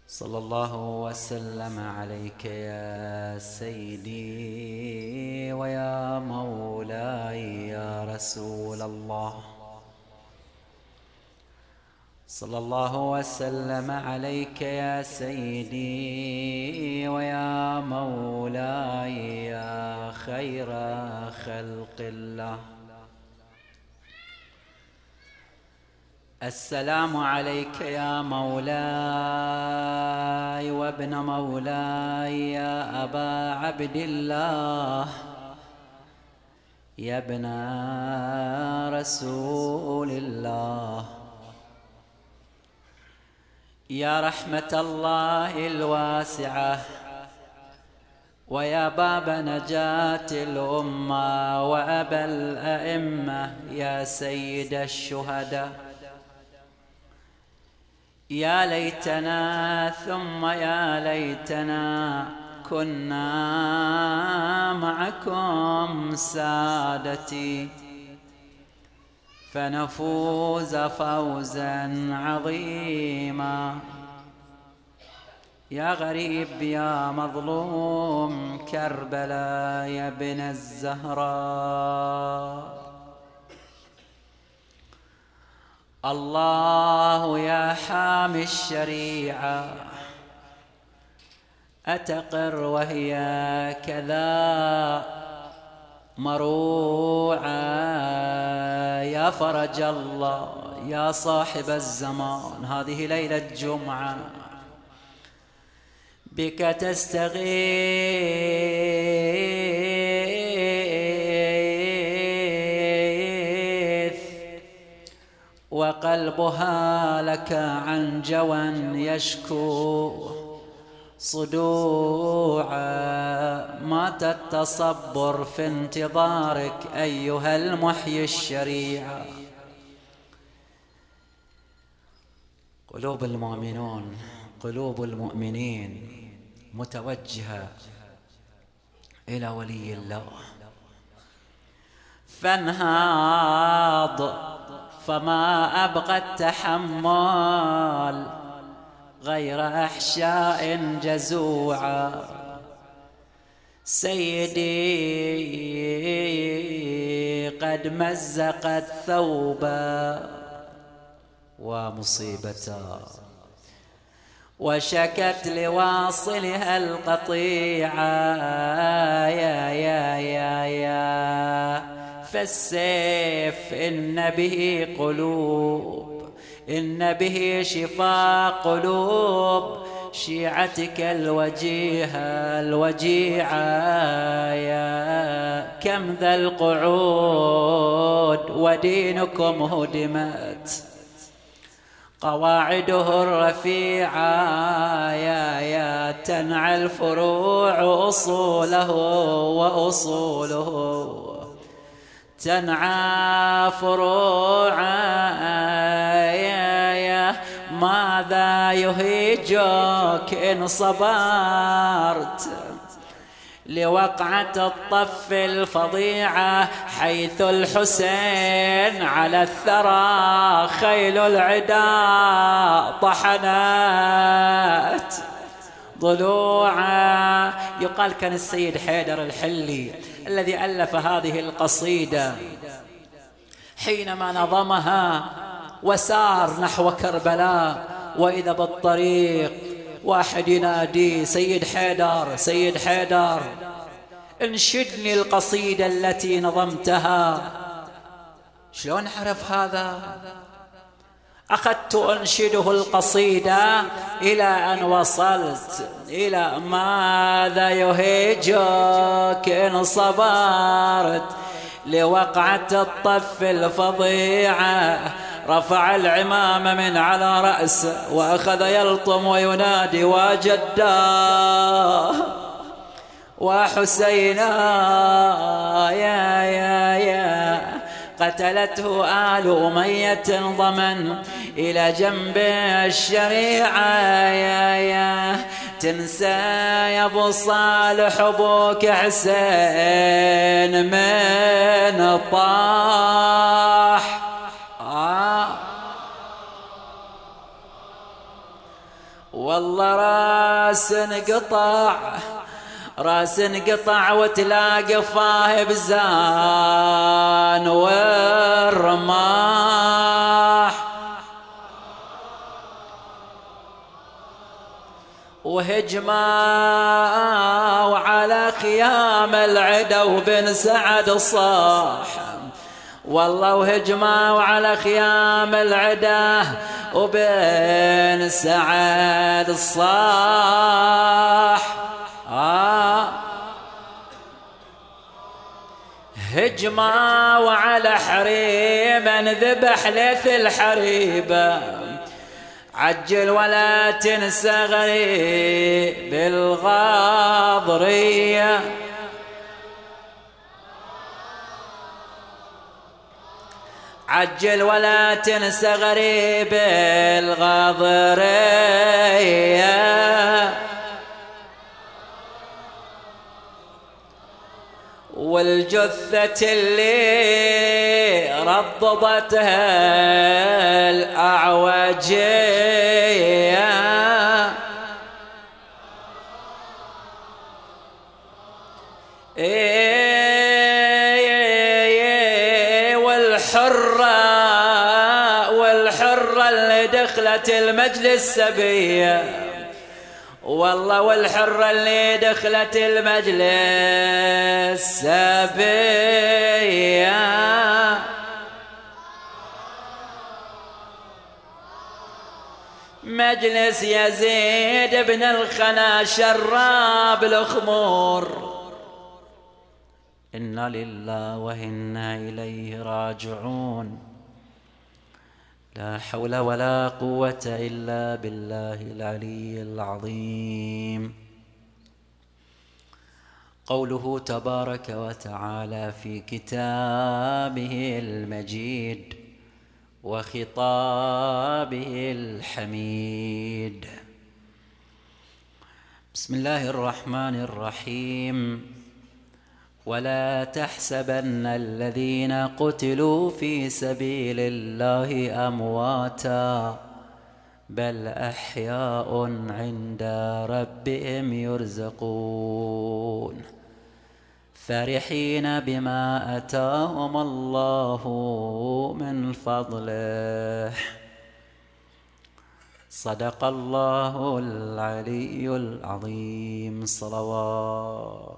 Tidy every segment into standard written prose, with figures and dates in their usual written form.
صلى الله وسلم عليك يا سيدي ويا مولاي يا رسول الله. صلى الله وسلم عليك يا سيدي ويا مولاي يا خير خلق الله. السلام عليك يا مولاي وابن مولاي يا أبا عبد الله يا ابن رسول الله، يا رحمة الله الواسعة ويا باب نجاة الأمة وأبا الأئمة يا سيد الشهداء. يا ليتنا ثم يا ليتنا كنا معكم سادتي فنفوز فوزا عظيما. يا غريب يا مظلوم كربلاء يا ابن الزهراء، الله يا حامي الشريعة أتقر وهي كذا مروعة. يا فرج الله يا صاحب الزمان، هذه ليلة جمعة بك تستغيث وقلبها لك عن جوى يشكو صدوعا. مات التصبر في انتظارك أيها المحيي الشريعة. قلوب المؤمنون قلوب المؤمنين متوجهة إلى ولي الله، فانهاض فما أبقى التحمل غير أحشاء جزوعا. سيدي قد مزقت ثوبا ومصيبتا وشكت لواصلها القطيعة. يا فالسيف إن به قلوب، إن به شفاء قلوب شيعتك الوجيهة الوجيعة. يا كم ذا القعود ودينكم هدمت قواعده الرفيعة. يا تنعى الفروع أصوله وأصوله تنعى فروعا. يا ماذا يهيجك إن صبرت لوقعة الطف الفظيعة حيث الحسين على الثرى خيل العدا طحنت ضلوعا. يقال كان السيد حيدر الحلي الذي ألف هذه القصيدة حينما نظمها وسار نحو كربلاء، وإذا بالطريق واحد ينادي سيد حيدر سيد حيدر انشدني القصيدة التي نظمتها. شلون عرف هذا؟ أخذت أنشده القصيدة إلى أن وصلت إلى ماذا يهيجك إن صبرت لوقعة الطف الفظيعة. رفع العمامة من على رأسه وأخذ يلطم وينادي وجداه وحسينا. يا قتلته آل أمية ضمن إلى جنب الشريعة. يا تنسى يا أبو صالح أبوك حسين من طاح والله راس انقطع وتلاقى فاه بزان والرماح، وهجموا على خيام العدا وبن سعد صاح. والله وهجموا على خيام العدا وبن سعد صاح. هجموا على حريم ذبح ليث الحريبة، عجل ولا تنسى غريب الغاضرية. عجل ولا تنسى غريب الغاضرية، والجثة اللي رضضتها الأعوجية، والحرة اللي دخلت المجلس سبية. والله والحرة اللي دخلت المجلس سبية، مجلس يزيد بن الخنا شراب الخمور. إنا لله وإنا إليه راجعون، لا حول ولا قوة إلا بالله العلي العظيم. قوله تبارك وتعالى في كتابه المجيد وخطابه الحميد. بسم الله الرحمن الرحيم. ولا تحسبن الذين قتلوا في سبيل الله أمواتا بل أحياء عند ربهم يرزقون فرحين بما أتاهم الله من فضله. صدق الله العلي العظيم. صلوات.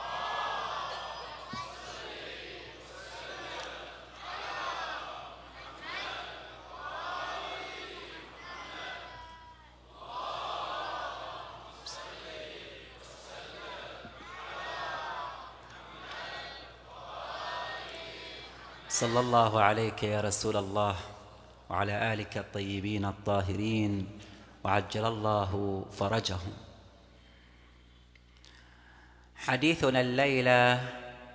صلى الله عليك يا رسول الله وعلى آلك الطيبين الطاهرين وعجل الله فرجهم. حديثنا الليلة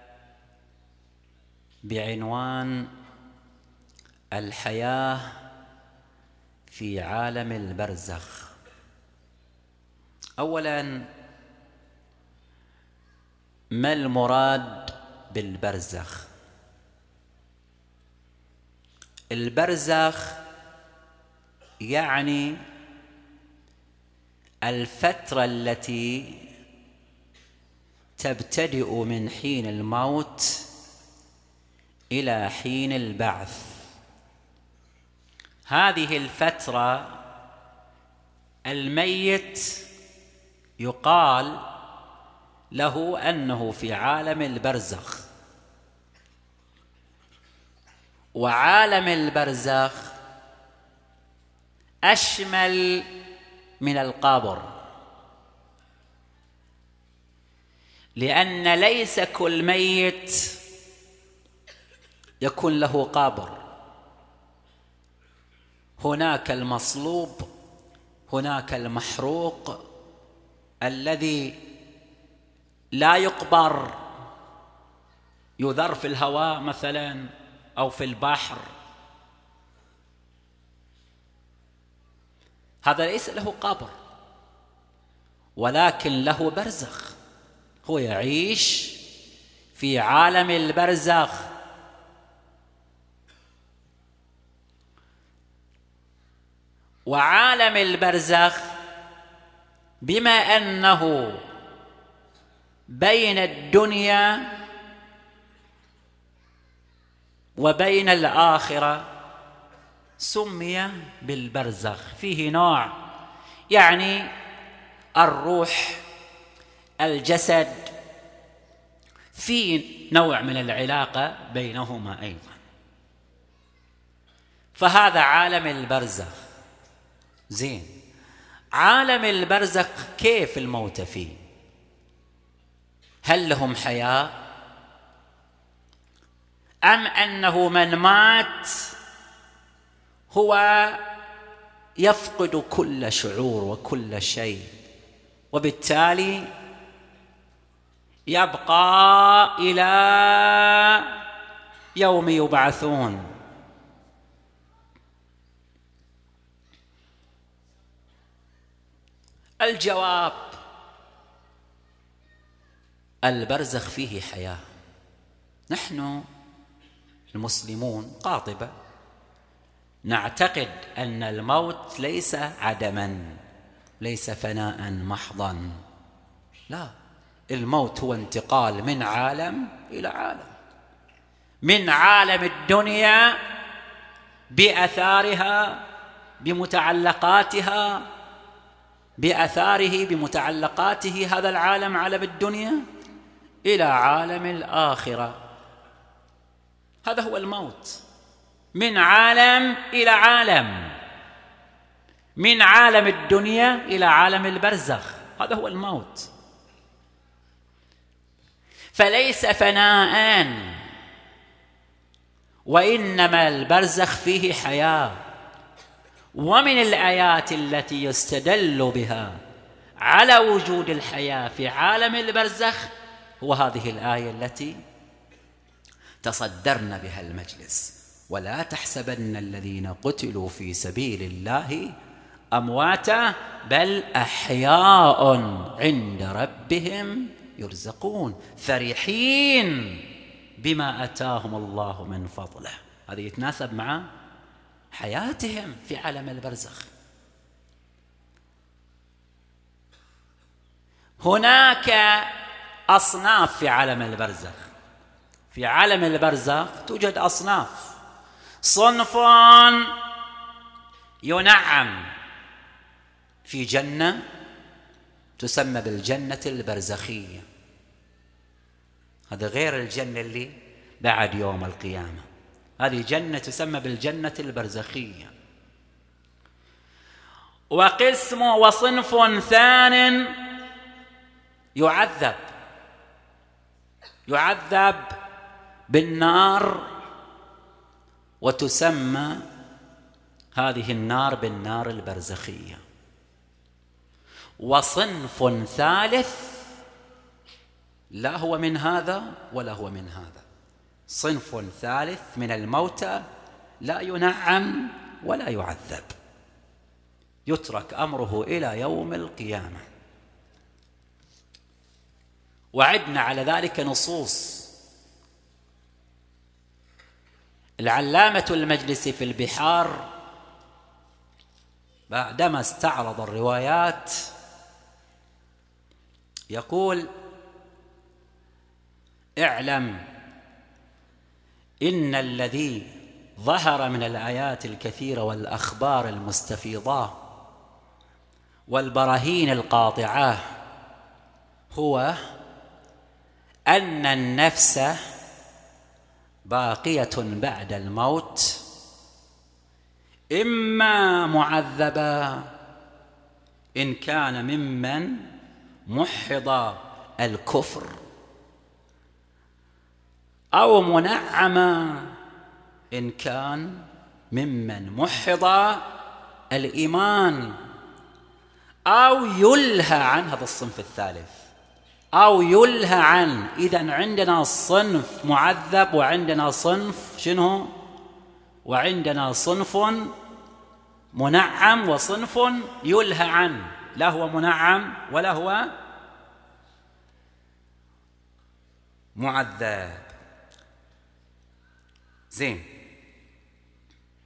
بعنوان الحياة في عالم البرزخ. أولاً، ما المراد بالبرزخ؟ البرزخ يعني الفترة التي تبتدئ من حين الموت إلى حين البعث. هذه الفترة الميت يقال له أنه في عالم البرزخ. وعالم البرزخ أشمل من القبر، لأن ليس كل ميت يكون له قبر. هناك المصلوب، هناك المحروق الذي لا يقبر، يذر في الهواء مثلا أو في البحر، هذا ليس له قبر ولكن له برزخ، هو يعيش في عالم البرزخ. وعالم البرزخ بما أنه بين الدنيا وبين الآخرة سمي بالبرزخ. فيه نوع، يعني الروح الجسد، في نوع من العلاقة بينهما أيضا. فهذا عالم البرزخ. زين، عالم البرزخ كيف الموت فيه؟ هل لهم حياة أم أنه من مات هو يفقد كل شعور وكل شيء، وبالتالي يبقى إلى يوم يبعثون؟ الجواب: البرزخ فيه حياة. نحن المسلمون قاطبة نعتقد أن الموت ليس عدما، ليس فناء محضا، لا، الموت هو انتقال من عالم إلى عالم، من عالم الدنيا بأثارها بمتعلقاتها، بأثاره بمتعلقاته هذا العالم، عالم الدنيا، إلى عالم الآخرة. هذا هو الموت، من عالم إلى عالم، من عالم الدنيا إلى عالم البرزخ، هذا هو الموت. فليس فناء، وإنما البرزخ فيه حياة. ومن الآيات التي يستدل بها على وجود الحياة في عالم البرزخ هو هذه الآية التي تصدرنا بها المجلس: ولا تحسبن الذين قتلوا في سبيل الله أمواتا بل أحياء عند ربهم يرزقون فرحين بما أتاهم الله من فضله. هذا يتناسب مع حياتهم في عالم البرزخ. هناك أصناف في عالم البرزخ. في عالم البرزخ توجد أصناف. صنف ينعم في جنة تسمى بالجنة البرزخية، هذا غير الجنة اللي بعد يوم القيامة، هذه جنة تسمى بالجنة البرزخية. وصنف ثان يعذب بالنار، وتسمى هذه النار بالنار البرزخية. وصنف ثالث لا هو من هذا ولا هو من هذا، صنف ثالث من الموتى لا ينعم ولا يعذب، يترك أمره إلى يوم القيامة. وعدنا على ذلك نصوص. العلامة المجلسي في البحار بعدما استعرض الروايات يقول: اعلم إن الذي ظهر من الآيات الكثيرة والأخبار المستفيضة والبراهين القاطعة هو أن النفس باقية بعد الموت، إما معذبا إن كان ممن محض الكفر، أو منعما إن كان ممن محض الإيمان، أو يلهى عن هذا الصنف الثالث، أو يلهى عن. إذن عندنا صنف معذب، وعندنا صنف شنو؟ وعندنا صنف منعم، وصنف يلهى عن، لا هو منعم ولا هو معذب. زين،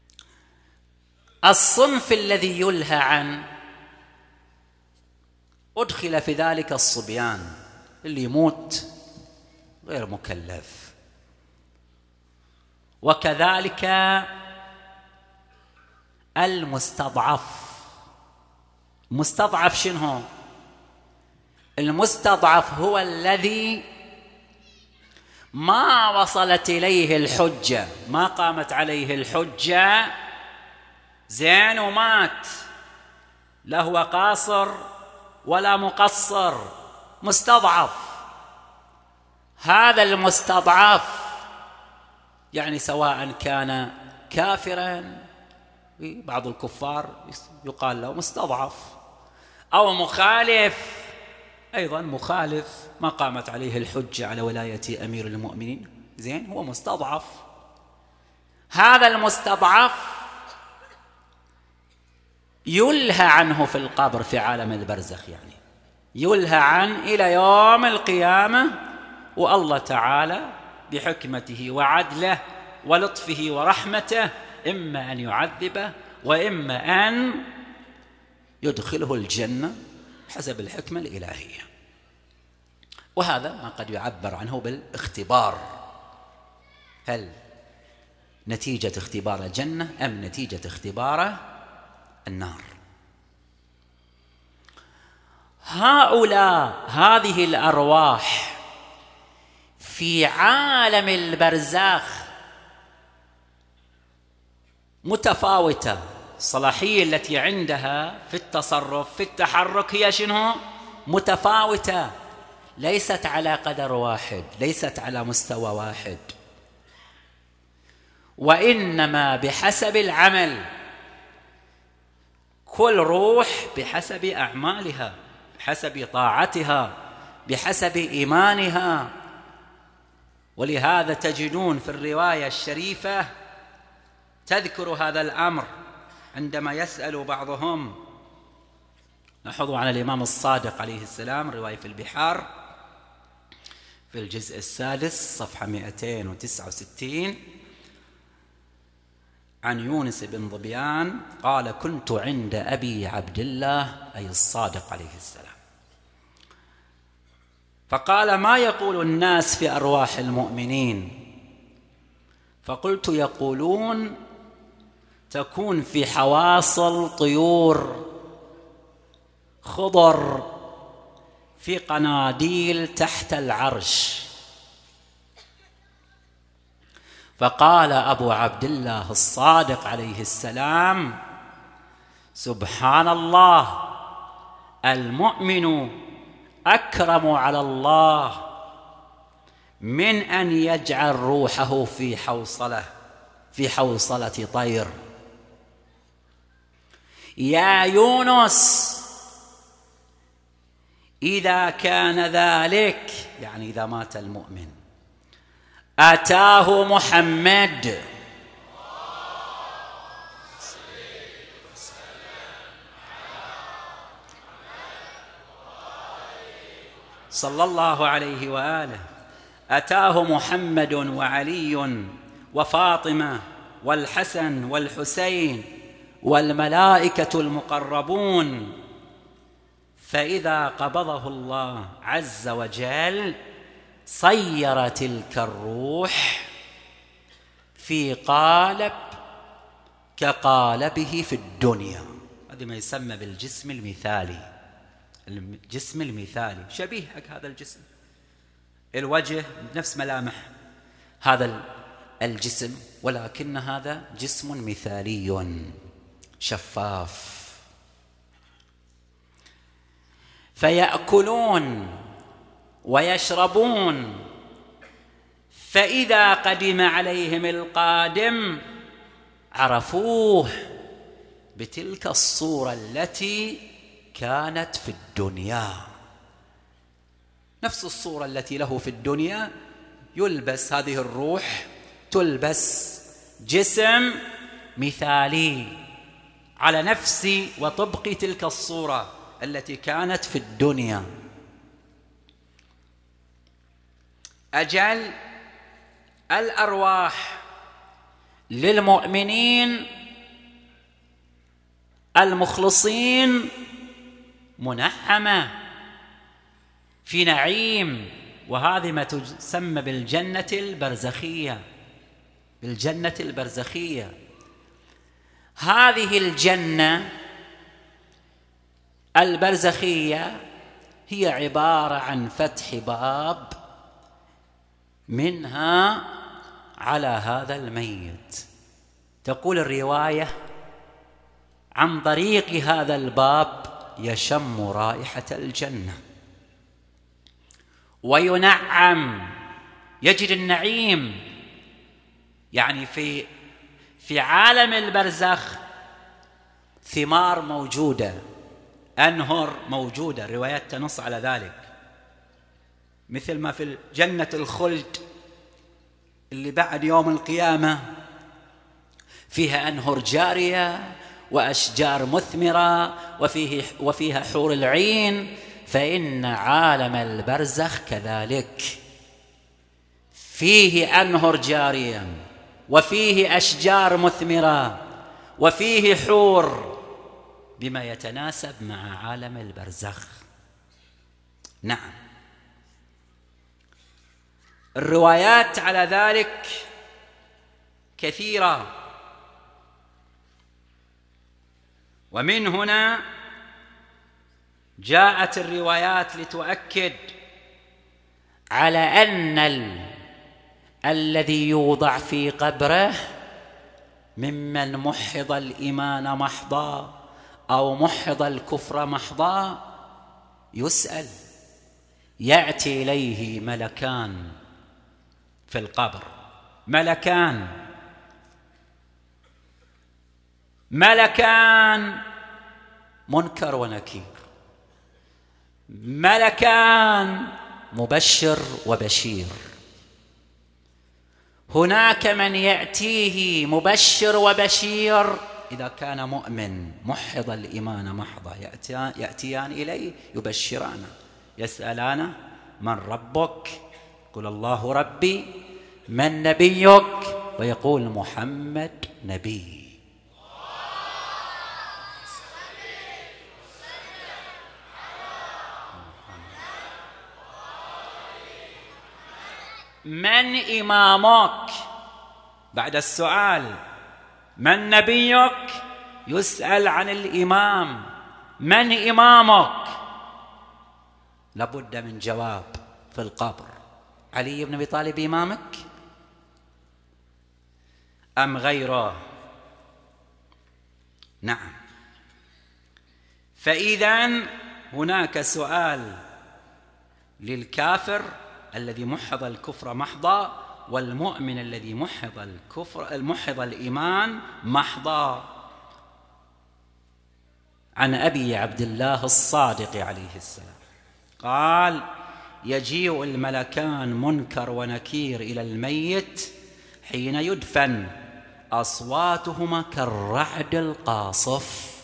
الصنف الذي يلهى عن أدخل في ذلك الصبيان، اللي يموت غير مكلف. وكذلك المستضعف. المستضعف شنو هو؟ المستضعف هو الذي ما وصلت إليه الحجة، ما قامت عليه الحجة، زين، ومات، لا هو قاصر ولا مقصر، مستضعف. هذا المستضعف يعني سواء كان كافرا، بعض الكفار يقال له مستضعف، أو مخالف، أيضا مخالف ما قامت عليه الحجة على ولاية أمير المؤمنين، زين، هو مستضعف. هذا المستضعف يلهى عنه في القبر في عالم البرزخ، يعني يلهى عنه إلى يوم القيامة، والله تعالى بحكمته وعدله ولطفه ورحمته إما أن يعذبه وإما أن يدخله الجنة حسب الحكمة الإلهية. وهذا ما قد يعبر عنه بالاختبار، هل نتيجة اختبار الجنة أم نتيجة اختبار النار. هؤلاء، هذه الأرواح في عالم البرزخ متفاوتة. الصلاحية التي عندها في التصرف في التحرك هي شنو؟ متفاوتة، ليست على قدر واحد، ليست على مستوى واحد، وإنما بحسب العمل. كل روح بحسب أعمالها، بحسب طاعتها، بحسب إيمانها. ولهذا تجدون في الرواية الشريفة تذكر هذا الأمر عندما يسأل بعضهم. لاحظوا عن الإمام الصادق عليه السلام، رواية في البحار في الجزء السادس صفحة 269، عن يونس بن ظبيان قال: كنت عند أبي عبد الله، أي الصادق عليه السلام، فقال: ما يقول الناس في أرواح المؤمنين؟ فقلت: يقولون تكون في حواصل طيور خضر في قناديل تحت العرش. فقال أبو عبد الله الصادق عليه السلام: سبحان الله، المؤمن أكرم على الله من أن يجعل روحه في حوصلة طير. يا يونس، إذا كان ذلك، يعني إذا مات المؤمن، أتاه محمد صلى الله عليه وآله، أتاه محمد وعلي وفاطمة والحسن والحسين والملائكة المقربون، فإذا قبضه الله عز وجل صير تلك الروح في قالب كقالبه في الدنيا. هذا ما يسمى بالجسم المثالي. الجسم المثالي شبيه حق هذا الجسم، الوجه نفس ملامح هذا الجسم، ولكن هذا جسم مثالي شفاف. فيأكلون ويشربون، فإذا قدم عليهم القادم عرفوه بتلك الصورة التي كانت في الدنيا، نفس الصورة التي له في الدنيا. يلبس هذه الروح، تلبس جسم مثالي على نفس وطبق تلك الصورة التي كانت في الدنيا. أجل الأرواح للمؤمنين المخلصين منعمة في نعيم، وهذه ما تسمى بالجنة البرزخية. بالجنة البرزخية. هذه الجنة البرزخية هي عبارة عن فتح باب منها على هذا الميت. تقول الرواية: عن طريق هذا الباب يشم رائحة الجنة وينعم، يجد النعيم. يعني في عالم البرزخ ثمار موجودة، أنهر موجودة، الروايات تنص على ذلك، مثل ما في جنة الخلد اللي بعد يوم القيامة فيها أنهر جارية وأشجار مثمرة وفيها حور العين. فإن عالم البرزخ كذلك، فيه أنهر جارية وفيه أشجار مثمرة وفيه حور، بما يتناسب مع عالم البرزخ. نعم، الروايات على ذلك كثيرة، ومن هنا جاءت الروايات لتؤكد على أن الذي يوضع في قبره ممن محض الإيمان محضا أو محض الكفر محضا يسأل. يأتي إليه ملكان في القبر، ملكان منكر ونكير، ملكان مبشر وبشير. هناك من يأتيه مبشر وبشير إذا كان مؤمن محض الإيمان محضا، يأتيان إليه يبشران، يسألان: من ربك؟ يقول: الله ربي. من نبيك؟ ويقول: محمد نبي. من إمامك؟ بعد السؤال من نبيك يسأل عن الإمام. من إمامك؟ لابد من جواب في القبر: علي بن أبي طالب إمامك أم غيره؟ نعم. فإذن هناك سؤال للكافر الذي محض الكفر محضا، والمؤمن الذي محض الإيمان محضا. عن أبي عبد الله الصادق عليه السلام قال: يجيء الملكان منكر ونكير إلى الميت حين يدفن، أصواتهما كالرعد القاصف.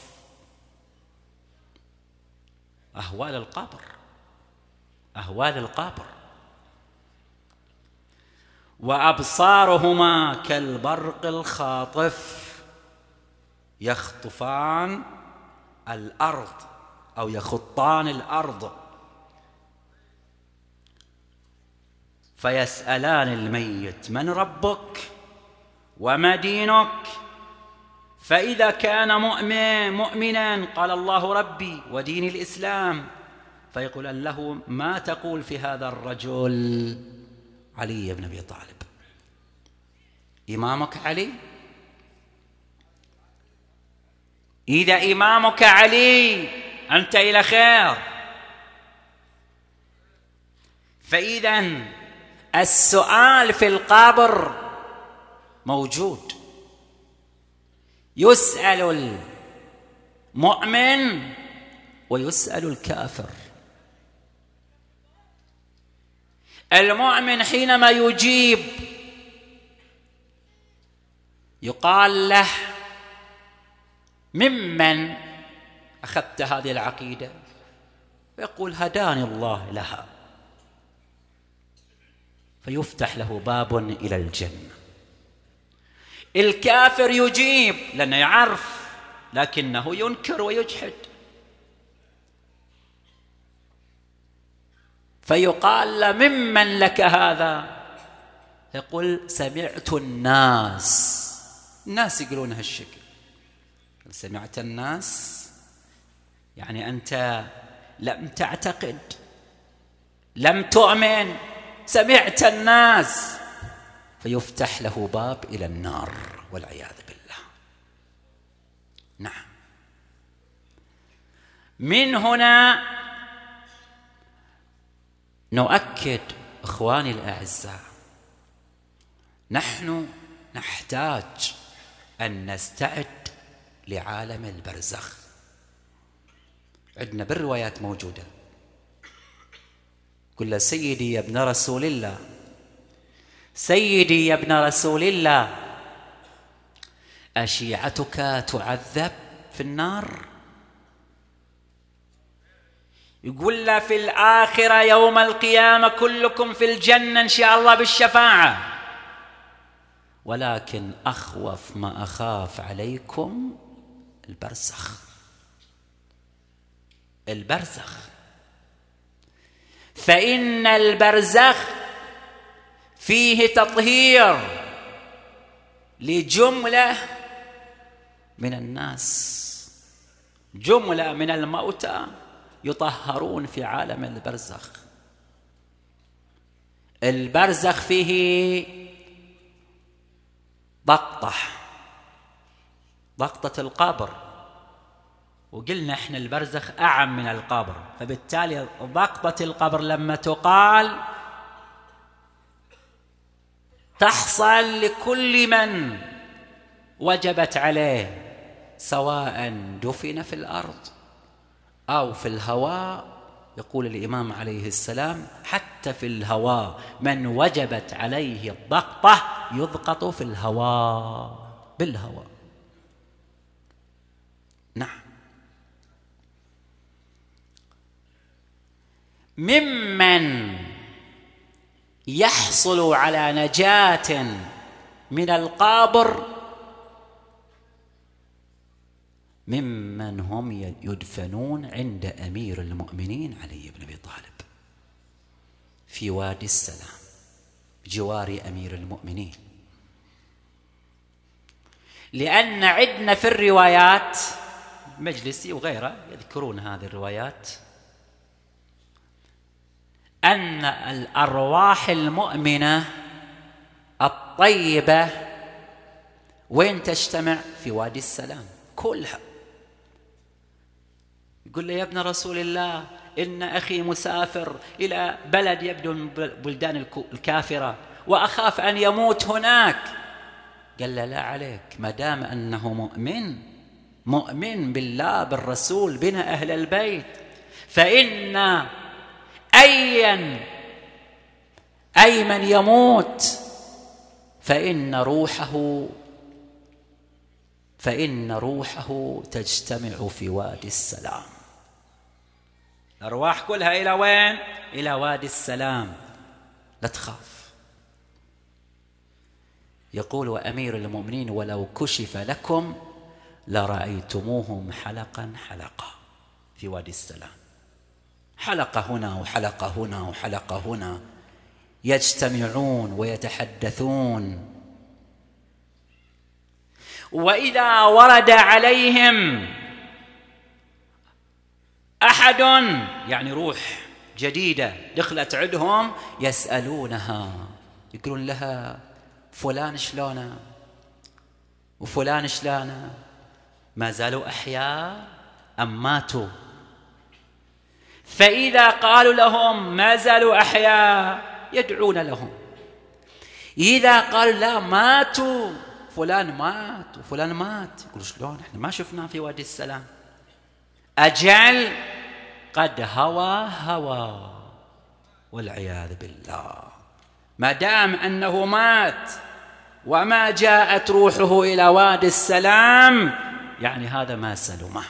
أهوال القبر. وأبصارهما كالبرق الخاطف، يخطفان الأرض أو يخطان الأرض. فيسألان الميت: من ربك وما دينك؟ فإذا كان مؤمنا قال: الله ربي ودين الإسلام. فيقول له: ما تقول في هذا الرجل؟ علي بن أبي طالب. إمامك علي؟ إذا إمامك علي أنت إلى خير. فإذا السؤال في القبر موجود، يسأل المؤمن ويسأل الكافر. المؤمن حينما يجيب يقال له: ممن أخذت هذه العقيدة؟ فيقول: هداني الله لها. فيفتح له باب إلى الجنة. الكافر يجيب لأنه يعرف، لكنه ينكر ويجحد. فيقال له: ممن لك هذا؟ يقول: سمعت الناس يقولون هالشكل. سمعت الناس يعني أنت لم تعتقد، لم تؤمن، سمعت الناس، فيفتح له باب إلى النار والعياذ بالله. نعم. من هنا نؤكد إخواني الأعزاء، نحن نحتاج أن نستعد لعالم البرزخ. عندنا بالروايات موجودة: قل سيدي يا ابن رسول الله، سيدي يا ابن رسول الله، أشيعتك تعذب في النار؟ يقول له: في الآخرة يوم القيامة كلكم في الجنة إن شاء الله بالشفاعة، ولكن أخوف ما أخاف عليكم البرزخ. البرزخ، فإن البرزخ فيه تطهير لجملة من الناس، جملة من الموتى يطهرون في عالم البرزخ. البرزخ فيه ضغطة القبر، وقلنا احنا البرزخ أعم من القبر، فبالتالي ضغطة القبر لما تقال تحصل لكل من وجبت عليه، سواء دفن في الأرض أو في الهواء. يقول الإمام عليه السلام: حتى في الهواء من وجبت عليه الضغطة يضغط في الهواء، بالهواء. نعم. ممن يحصل على نجاة من القبر ممن هم يدفنون عند أمير المؤمنين علي بن أبي طالب في وادي السلام بجوار أمير المؤمنين. لأن عندنا في الروايات، مجلسي وغيره يذكرون هذه الروايات، أن الأرواح المؤمنة الطيبة وين تجتمع؟ في وادي السلام كلها. يقول له: يا ابن رسول الله، إن أخي مسافر إلى بلد يبدو من بلدان الكافرة وأخاف أن يموت هناك. قال له: لا عليك، ما دام أنه مؤمن بالله بالرسول بنا أهل البيت، فإن أي من يموت فإن روحه تجتمع في وادي السلام. الأرواح كلها إلى وين؟ إلى وادي السلام، لا تخاف. يقول: وأمير المؤمنين ولو كشف لكم لرأيتموهم حلقا حلقا في وادي السلام، حلقة هنا وحلقة هنا وحلقة هنا، يجتمعون ويتحدثون. وإذا ورد عليهم أحد، يعني روح جديدة دخلت عندهم، يسألونها، يقولون لها: فلان شلونه وفلان شلونه، ما زالوا أحياء أم ماتوا؟ فإذا قالوا لهم ما زالوا أحياء يدعون لهم، إذا قالوا لا ماتوا، فلان مات وفلان مات، يقولوا: شلون احنا ما شفناه في وادي السلام؟ أجل قد هوى والعياذ بالله. ما دام أنه مات وما جاءت روحه إلى وادي السلام، يعني هذا ما سلمه.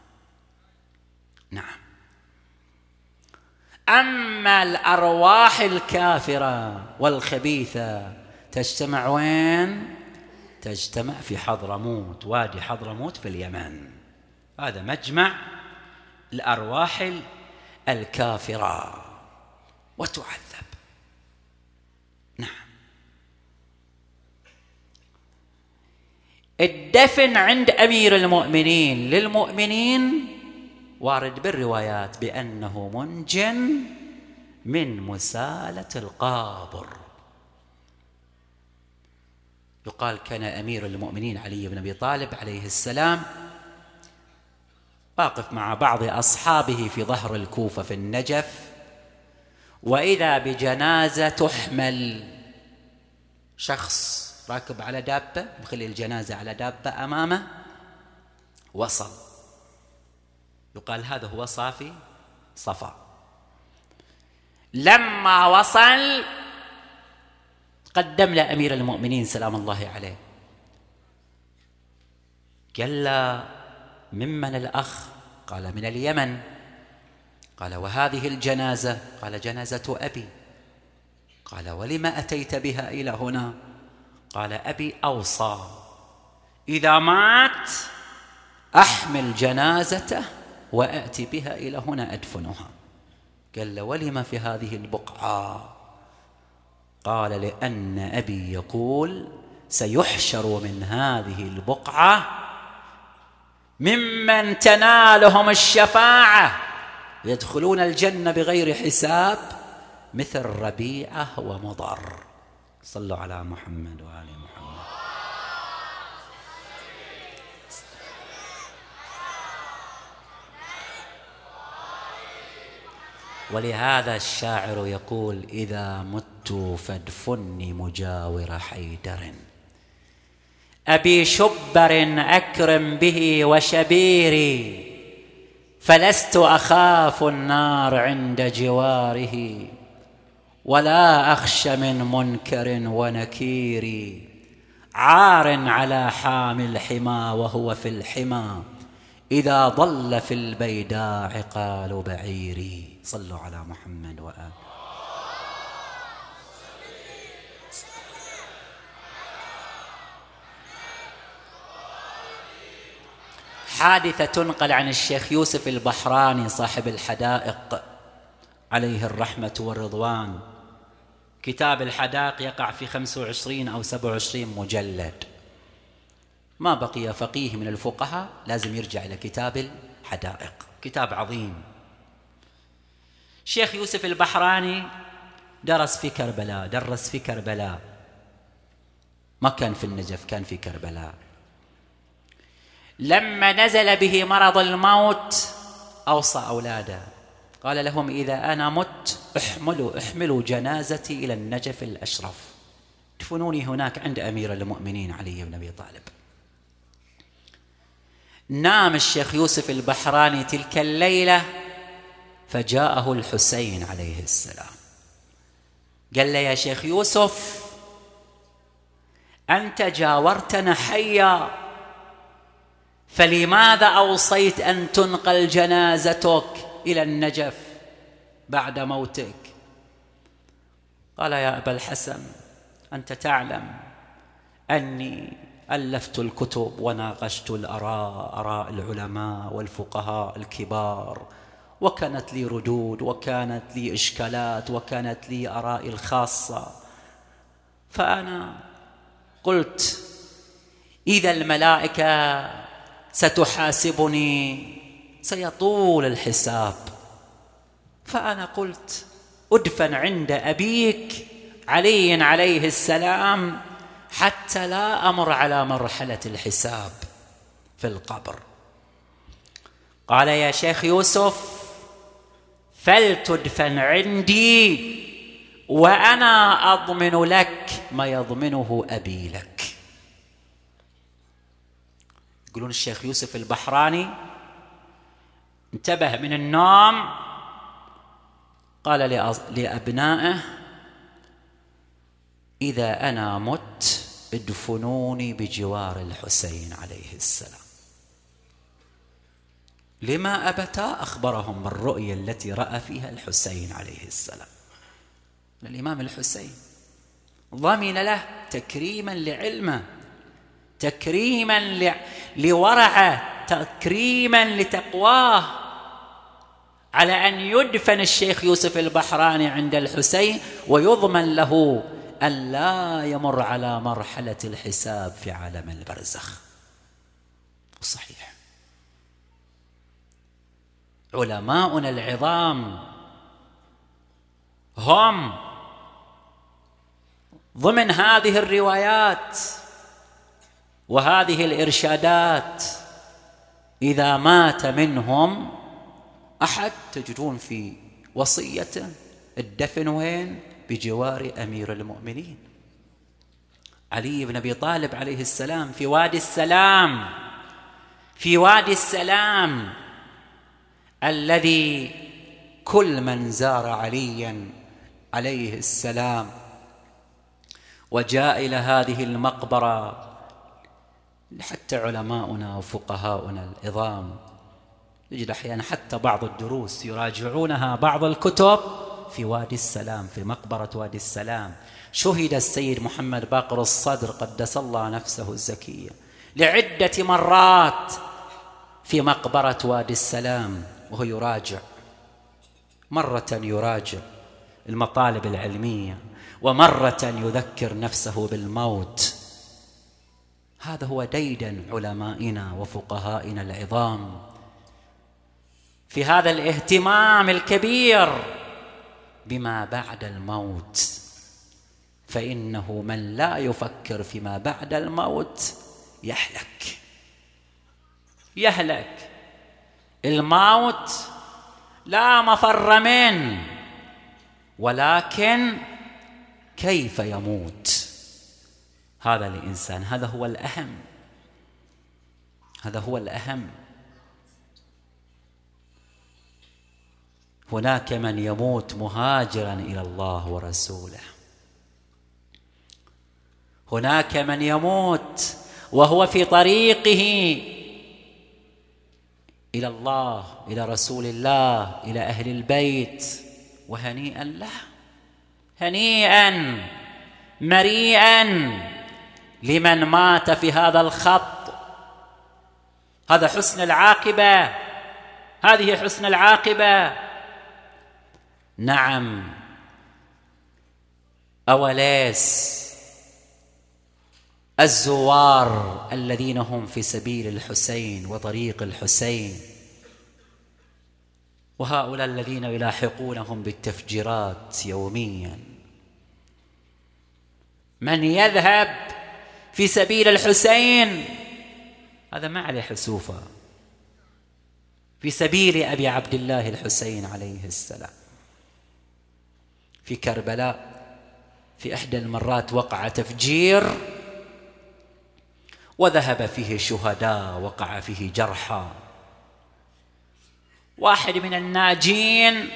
نعم. أما الأرواح الكافرة والخبيثة تجتمع وين؟ تجتمع في حضرموت، وادي حضرموت في اليمن. هذا مجمع الأرواح الكافرة. وتعذب. نعم. الدفن عند أمير المؤمنين للمؤمنين وارد بالروايات بأنه منج من مسالة القابر. يقال كان أمير المؤمنين علي بن أبي طالب عليه السلام واقف مع بعض أصحابه في ظهر الكوفة في النجف، وإذا بجنازة تحمل، شخص راكب على دابة مخلي الجنازة على دابة أمامه، وصل، يقال هذا هو صافي صفا. لما وصل قدم له أمير المؤمنين سلام الله عليه، قال له ممن الأخ؟ قال من اليمن. قال وهذه الجنازة؟ قال جنازة أبي. قال ولما أتيت بها إلى هنا؟ قال أبي أوصى إذا مات أحمل جنازته وأتي بها إلى هنا أدفنها. قال له ولما في هذه البقعة؟ قال لأن أبي يقول سيحشر من هذه البقعة ممن تنالهم الشفاعة يدخلون الجنة بغير حساب مثل ربيعة ومضر. صلوا على محمد وآل محمد. ولهذا الشاعر يقول إذا مت فادفني مجاور حيدر أبي شبر أكرم به وشبيري فلست أخاف النار عند جواره ولا أخشى من منكر ونكير عار على حامي الحمى وهو في الحمى إذا ضل في البيداء عقال بعيري. صلوا على محمد وآله. حادثة تنقل عن الشيخ يوسف البحراني صاحب الحدائق عليه الرحمة والرضوان. كتاب الحدائق يقع في 25 أو 27 مجلد. ما بقي فقيه من الفقهاء لازم يرجع إلى كتاب الحدائق، كتاب عظيم. الشيخ يوسف البحراني درس في كربلاء، ما كان في النجف، كان في كربلاء. لما نزل به مرض الموت أوصى أولاده، قال لهم إذا أنا مت احملوا جنازتي إلى النجف الأشرف، دفنوني هناك عند أمير المؤمنين علي بن أبي طالب. نام الشيخ يوسف البحراني تلك الليلة فجاءه الحسين عليه السلام، قال له يا شيخ يوسف أنت جاورتنا حيا، فلماذا أوصيت أن تنقل جنازتك إلى النجف بعد موتك؟ قال يا أبا الحسن أنت تعلم أني ألفت الكتب وناقشت آراء العلماء والفقهاء الكبار، وكانت لي ردود وكانت لي إشكالات وكانت لي آرائي الخاصة، فأنا قلت إذا الملائكة ستحاسبني سيطول الحساب، فأنا قلت أدفن عند أبيك علي عليه السلام حتى لا أمر على مرحلة الحساب في القبر. قال يا شيخ يوسف فلتدفن عندي وأنا أضمن لك ما يضمنه أبي لك. يقولون الشيخ يوسف البحراني انتبه من النوم، قال لأبنائه إذا أنا مت ادفنوني بجوار الحسين عليه السلام. لما أبتا؟ أخبرهم بالرؤيا التي رأى فيها الحسين عليه السلام. الإمام الحسين ضمن له تكريما لعلمه، تكريما لورعه، تكريما لتقواه، على أن يدفن الشيخ يوسف البحراني عند الحسين ويضمن له أن لا يمر على مرحلة الحساب في عالم البرزخ. صحيح. علماؤنا العظام هم ضمن هذه الروايات وهذه الإرشادات إذا مات منهم أحد تجدون في وصيته الدفن وين؟ بجوار أمير المؤمنين علي بن أبي طالب عليه السلام في وادي السلام، في وادي السلام الذي كل من زار عليا عليه السلام وجاء إلى هذه المقبرة، حتى علماؤنا وفقهاؤنا العظام يجد أحيانا حتى بعض الدروس يراجعونها بعض الكتب في وادي السلام، في مقبرة وادي السلام. شهد السيد محمد باقر الصدر قدس الله نفسه الزكية لعدة مرات في مقبرة وادي السلام وهو يراجع، مرة يراجع المطالب العلمية ومرة يذكر نفسه بالموت. هذا هو ديدن علمائنا وفقهائنا العظام في هذا الاهتمام الكبير بما بعد الموت، فإنه من لا يفكر فيما بعد الموت يهلك. يهلك. الموت لا مفر منه، ولكن كيف يموت هذا الإنسان، هذا هو الأهم، هذا هو الأهم. هناك من يموت مهاجرا إلى الله ورسوله، هناك من يموت وهو في طريقه إلى الله، إلى رسول الله، إلى أهل البيت، وهنيئا له، هنيئا مريئا لمن مات في هذا الخط. هذا حسن العاقبة، هذه حسن العاقبة. نعم، أوليس الزوار الذين هم في سبيل الحسين وطريق الحسين، وهؤلاء الذين يلاحقونهم بالتفجيرات يوميا، من يذهب في سبيل الحسين هذا ما عليه حسوفة، في سبيل أبي عبد الله الحسين عليه السلام. في كربلاء في إحدى المرات وقع تفجير وذهب فيه شهداء، وقع فيه جرحى. واحد من الناجين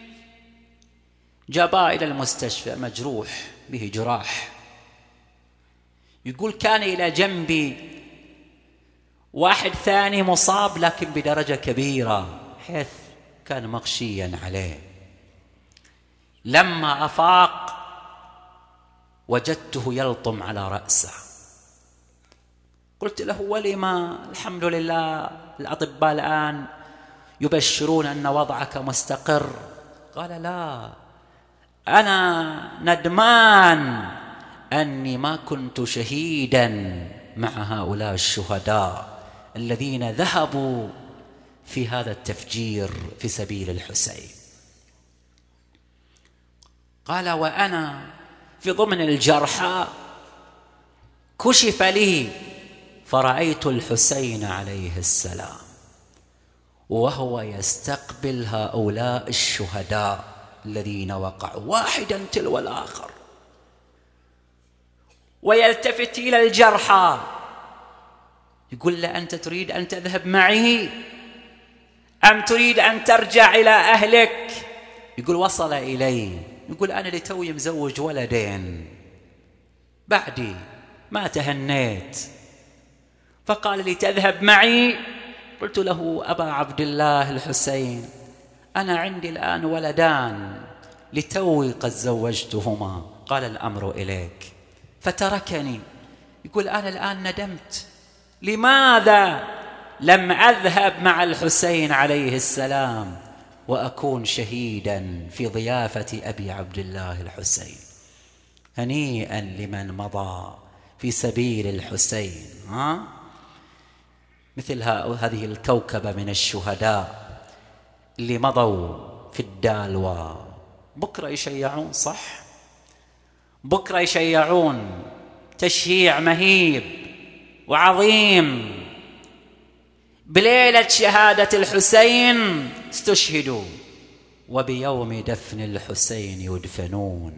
جاء إلى المستشفى مجروح به جراح، يقول كان إلى جنبي واحد ثاني مصاب لكن بدرجة كبيرة حيث كان مغشيا عليه. لما أفاق وجدته يلطم على رأسه، قلت له ولما؟ الحمد لله الأطباء الآن يبشرون أن وضعك مستقر. قال لا، أنا ندمان أني ما كنت شهيدا مع هؤلاء الشهداء الذين ذهبوا في هذا التفجير في سبيل الحسين. قال وأنا في ضمن الجرحى كشف لي فرأيت الحسين عليه السلام وهو يستقبل هؤلاء الشهداء الذين وقعوا واحدا تلو الآخر، ويلتفت إلى الجرحى يقول له أنت تريد أن تذهب معي أم تريد أن ترجع إلى أهلك؟ يقول وصل إلي، يقول أنا لتوي مزوج ولدين بعدي ما تهنيت، فقال لي تذهب معي؟ قلت له أبا عبد الله الحسين أنا عندي الآن ولدان لتوي قد زوجتهما. قال الأمر إليك، فتركني. يقول أنا الآن ندمت، لماذا لم أذهب مع الحسين عليه السلام وأكون شهيدا في ضيافة أبي عبد الله الحسين. هنيئا لمن مضى في سبيل الحسين. مثل هذه الكوكبة من الشهداء اللي مضوا في الدالوة، بكرة يشيعون، صح؟ بكرة يشيعون تشييع مهيب وعظيم. بليلة شهادة الحسين استشهدوا، وبيوم دفن الحسين يدفنون.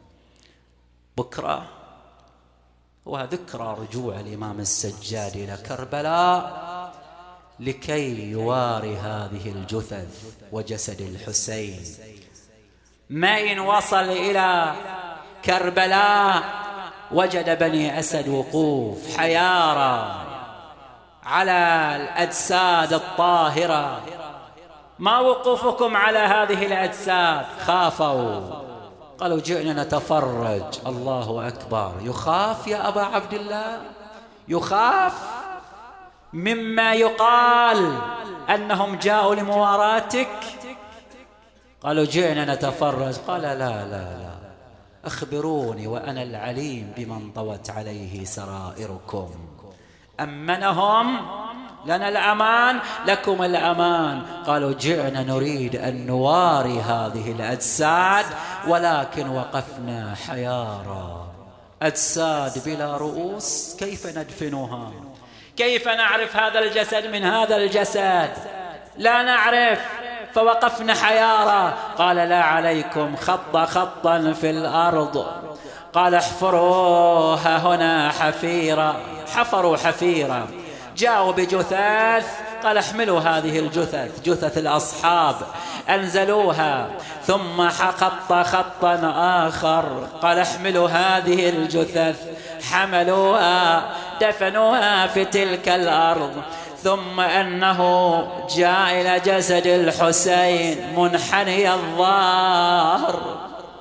بكرة وذكرى رجوع الإمام السجاد إلى كربلاء لكي يواري هذه الجثث وجسد الحسين. ما إن وصل إلى كربلاء وجد بني أسد وقوف حيارى على الأجساد الطاهرة. ما وقوفكم على هذه الأجساد؟ خافوا، قالوا جئنا نتفرج. الله أكبر. يخاف يا أبا عبد الله؟ يخاف مما يقال أنهم جاءوا لمواراتك؟ قالوا جئنا نتفرج. قال لا لا لا، أخبروني وأنا العليم بمن طوت عليه سرائركم. أمنهم، لنا الأمان لكم الأمان. قالوا جئنا نريد أن نواري هذه الأجساد، ولكن وقفنا حيارى. أجساد بلا رؤوس، كيف ندفنها؟ كيف نعرف هذا الجسد من هذا الجسد؟ لا نعرف، فوقفنا حيارى. قال لا عليكم، خط خطا في الأرض. قال احفروها هنا حفيرة. حفروا حفيرة، جاءوا بجثث. قال احملوا هذه الجثث، جثث الأصحاب، أنزلوها. ثم خط خطا آخر، قال احملوا هذه الجثث. حملوها، دفنوها في تلك الأرض. ثم أنه جاء إلى جسد الحسين منحني الظهر.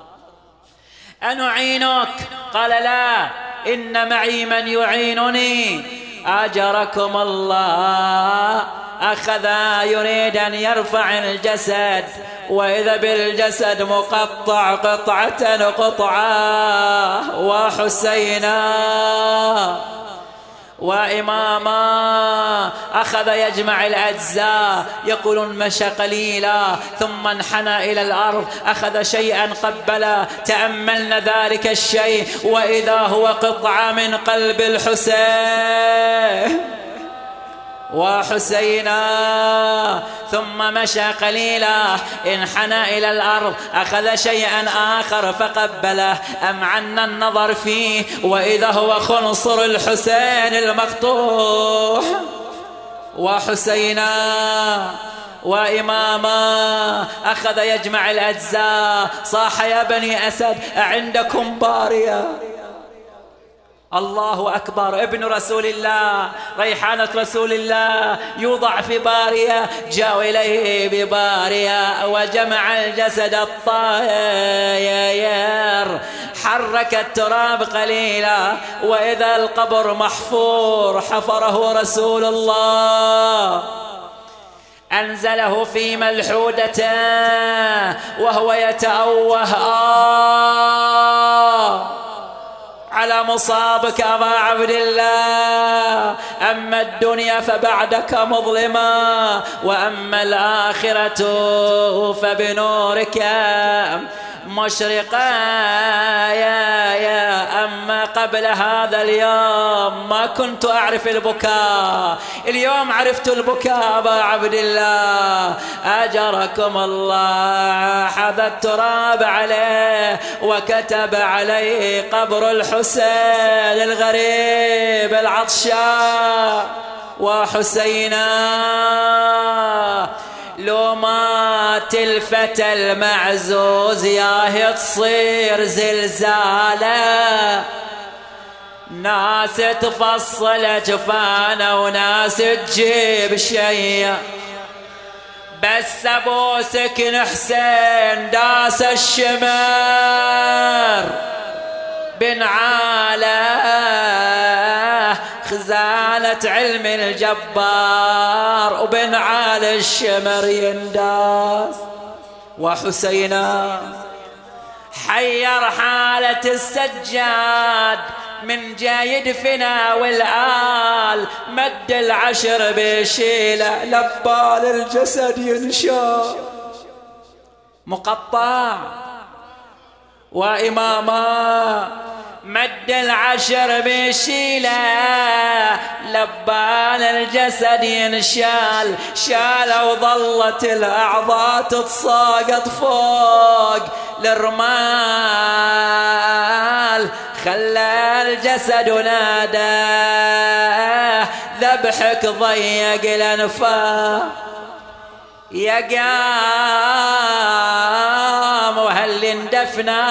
أنعينك؟ قال لا، إن معي من يعينني. أجركم الله. أخذ يريد أن يرفع الجسد، وإذا بالجسد مقطع قطعة قطعة. وحسينا وإماما أخذ يجمع الأجزاء. يقولون مشى قليلا ثم انحنى إلى الأرض، أخذ شيئا قبلا. تأملنا ذلك الشيء وإذا هو قطعة من قلب الحسين. وحسينا. ثم مشى قليلا، انحنى إلى الأرض، أخذ شيئا آخر فقبله. أمعنا النظر فيه وإذا هو خنصر الحسين المقطوع. وحسينا وإماما أخذ يجمع الأجزاء. صاح يا بني أسد أعندكم بارية؟ الله أكبر. ابن رسول الله، ريحانة رسول الله، يوضع في بارية. جاءوا إليه ببارية وجمع الجسد الطاهر. حرك التراب قليلا وإذا القبر محفور. حفره رسول الله، أنزله في ملحودته وهو يتأوه على مصابك أبا عبد الله. أما الدنيا فبعدك مظلمة، وأما الآخرة فبنورك مشرقة. يا أما قبل هذا اليوم ما كنت أعرف البكاء، اليوم عرفت البكاء أبا عبد الله. أجركم الله. حذا التراب عليه وكتب عليه قبر الحسين الغريب العطشان. وحسينا لو مات الفتى المعزوز ياه تصير زلزالة. ناس تفصل جفانه وناس تجيب شيء، بس ابو سكن حسين داس الشمر بن عاله. خزانة علم الجبار وبن عال الشمر ينداس. وحسينا. حير حالة السجاد من جاي يدفنا والآل، مد العشر بشيله لبال الجسد ينشال مقطع وإماما، مد العشر بشيله لبال الجسد ينشال. شال وظلت الأعضاء تتساقط فوق الرمال، خلى الجسد نادى ذبحك ضيق الأنفاس. يا قام وهل اندفنا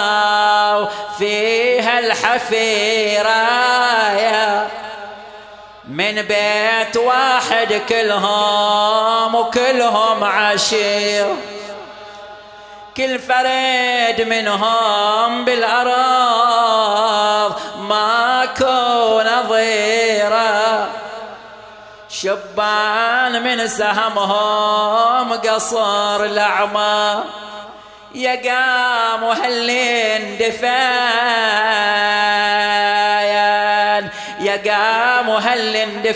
فيها الحفيرة من بيت واحد كلهم وكلهم عشير، كل فرد منهم بالأرض ماكو نظيره، شبان من سهمهم قصر الأعمى. يا قام وهل اندفان، يا قام وهل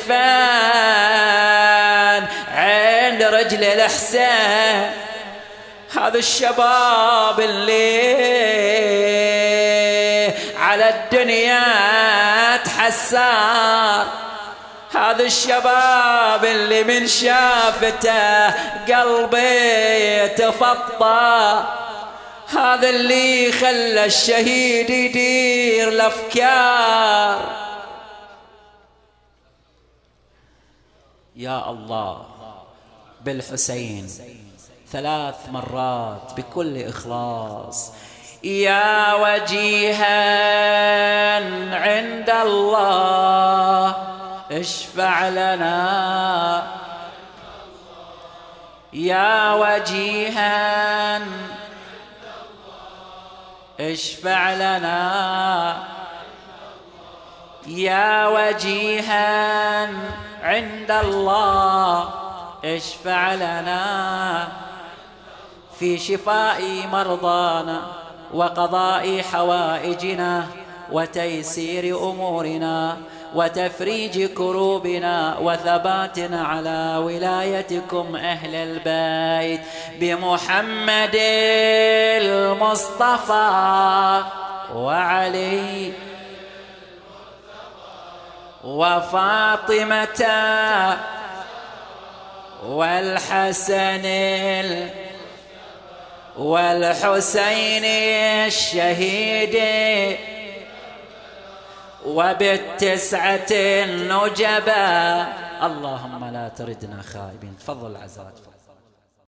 اندفان عند رجل الحسين. هذا الشباب اللي على الدنيا تحسر، هذا الشباب اللي من شافته قلبي تفطر، هذا اللي خلى الشهيد يدير الأفكار. يا الله بالحسين 3 مرات بكل إخلاص. يا وجيها عند الله اشفع لنا، يا وجيها اشفع لنا، يا وجيها عند الله اشفع لنا في شفاء مرضانا وقضاء حوائجنا وتيسير أمورنا وتفريج كروبنا وثباتنا على ولايتكم أهل البيت بمحمد المصطفى وعلي وفاطمة والحسن والحسين الشهيد وبالتسعة النجباء. اللهم لا تردنا خائبين. تفضل العزاء.